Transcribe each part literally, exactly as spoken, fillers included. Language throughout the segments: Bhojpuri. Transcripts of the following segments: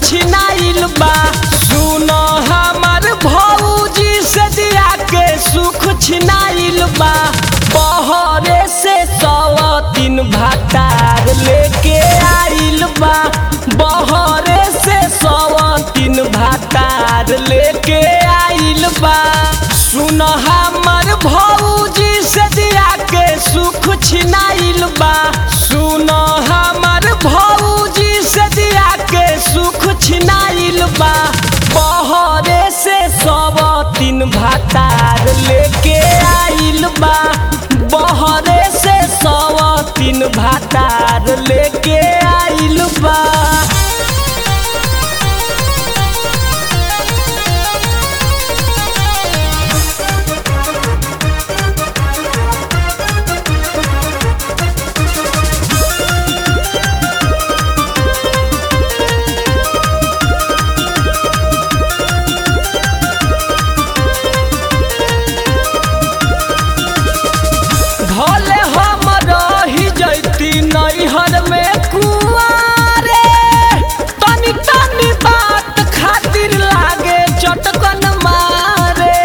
छिनाइल बा। सुन हमर भौजी से दिया के सुख छिनाइल बा। बहरे से सवतीन भातार लेके आइल बा। बहरे से सवतीन भातार लेके आइल बा। सुन हमर भौजी से दिया के सुख छिनाइल बा। सुन हमर भौजी से दिया के सुख छिनाइल बा। बहरे से सवतीन भातार लेके आइल बा। बहरे से सवतीन भातार लेके आइल बा। भले हम रही जैती नैहर में कुआरे, तनी तनी बात खातिर लागे चटकन मारे।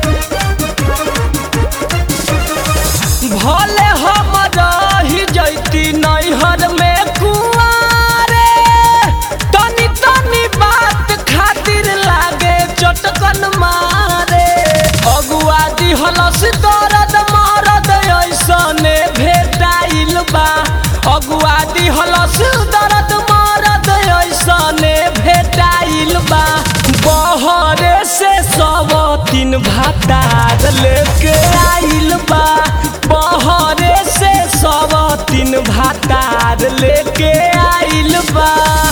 भले हम रही जैती नैहर में कुआरे, तनी तनी बात खातिर लागे चटकन मारे। अगुआ दिहलस दर्द मरद ऐसने भेटाइल बा। अगुआ दिहलस दर्द मरद ऐसने भेटाइल बा। बहरे से सवतीन भातार लेके आइल बा। बहरे से सवतीन भातार लेके आइल बा।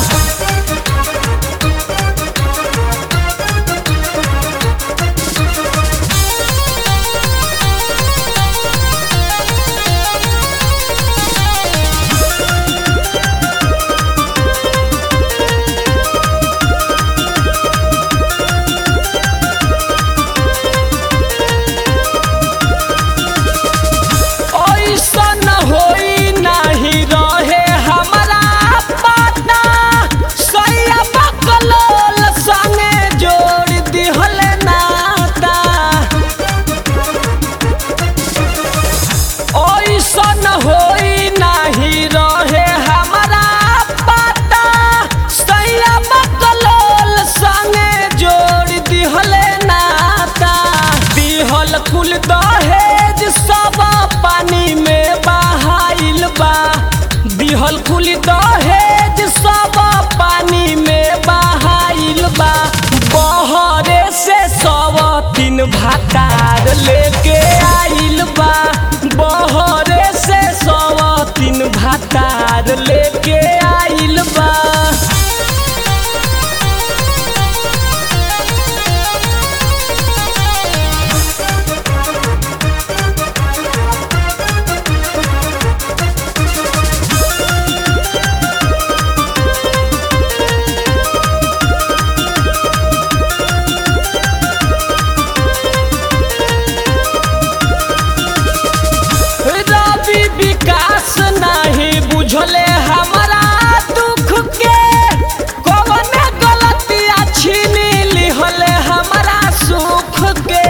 ऐसन होई नाही रहे हमरा पता, सैया बकलोल संगे जोड़ दिहल नाता। ऐसन होई नाही रहे हमरा पता, सैया बकलोल संगे जोड़ दिहल नाता। दिहल कुल दहेज सब पानी में बहाइल बा। दिहल कुल दहेज सब पानी में बहाइल बा। बहरे से सवतीन भातार लेके आइल बा। बहरे से सवतीन भातार लेके आइल बा। रवि विकास नहीं बुझले हमरा दुख के, कौन गलतिया छीन लिहले हमरा सुख के।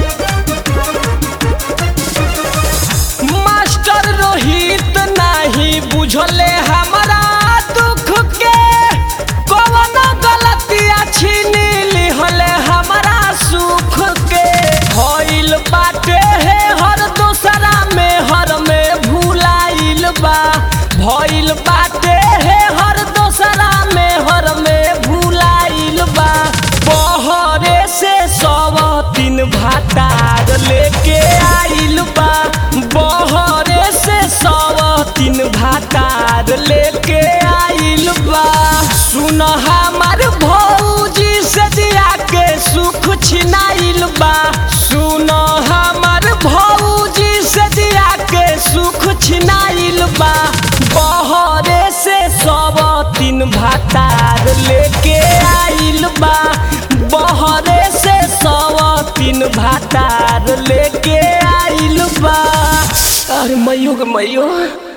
मास्टर रोहित नहीं बुझले हमरा दुख के, कौन गलतिया छीन लिहले हमरा सुख के। भइल बाटे है हर दूसरा में हर में भुलाइल बा। भइल बाटे है हर दूसरा में हर में भुलाइल बा। बहरे से सवतीन भातार लेके आइल बा। बहरे से सवतीन भातार लेके आइल बा। सुन हमर भौजी से दिया के सुख छिनाइल बा। सुन हमर भौजी से दिया के सुख छिनाइल बा। बहरे से सवतीन भातार लेके आइल बा। बहरे से सवतीन भातार लेके आइल बा। अरे मयो ग मयो।